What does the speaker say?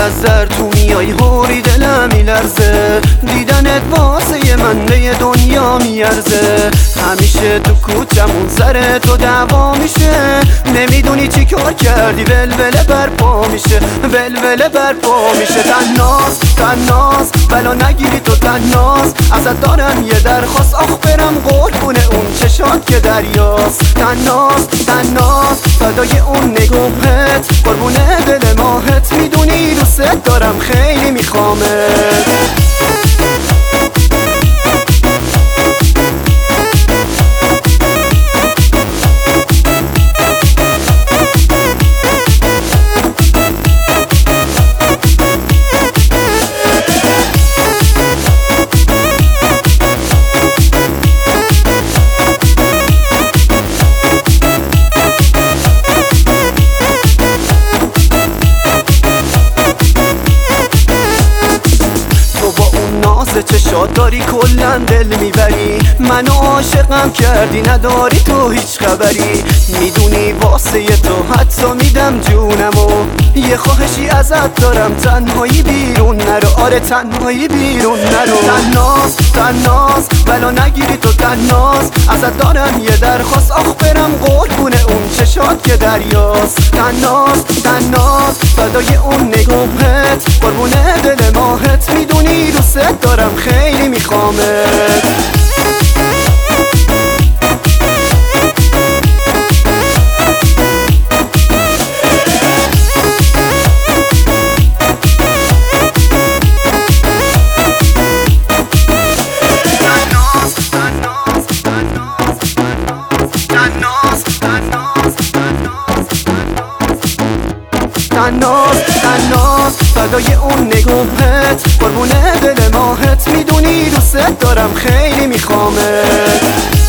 از در تو میای هوری دلم میلرزه، دیدنت واسه من به دنیا میارزه. همیشه تو کوچمون سر تو دعوا میشه، نمیدونی چی کار کردی ولوله برپا میشه، ولوله برپا میشه. تناز بلا نگیری تو تناز، ازت دارم یه درخواست، آخ برم قربونه اون چشات که دریاست. تناز فدای اون نگاهت، قربونه دل ماهت، میدونی دوست دارم خیلی میخوامت. چشات داری کلن دل میبری، منو عاشقم کردی نداری تو هیچ خبری. میدونی واسه تو حتی میدم جونمو، یه خواهشی ازت دارم تنهایی بیرون نرو، آره تنهایی بیرون نرو. تناز بلا نگیری تو تناز، ازت دارم یه درخواست، آخ برم قربونه اون چشات که دریاست. تناز فدای اون نگاهت، قربونه دل ماهت، میدونی دوست دارم خیلی میخوامت. تناز فدای اون نگاهت، قربونه دل ماهت، میدونی دوست دارم خیلی میخوامت.